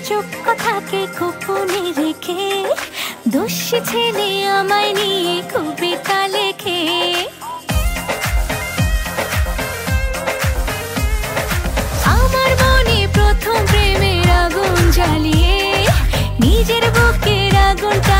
চোখ কথাকে গোপনে রেখে দোষী ছেলে আমায় নিয়ে কবিতা লেখে। আমার মনে প্রথম প্রেমের আগুন জ্বালিয়ে নিজের বুকের আগুনটা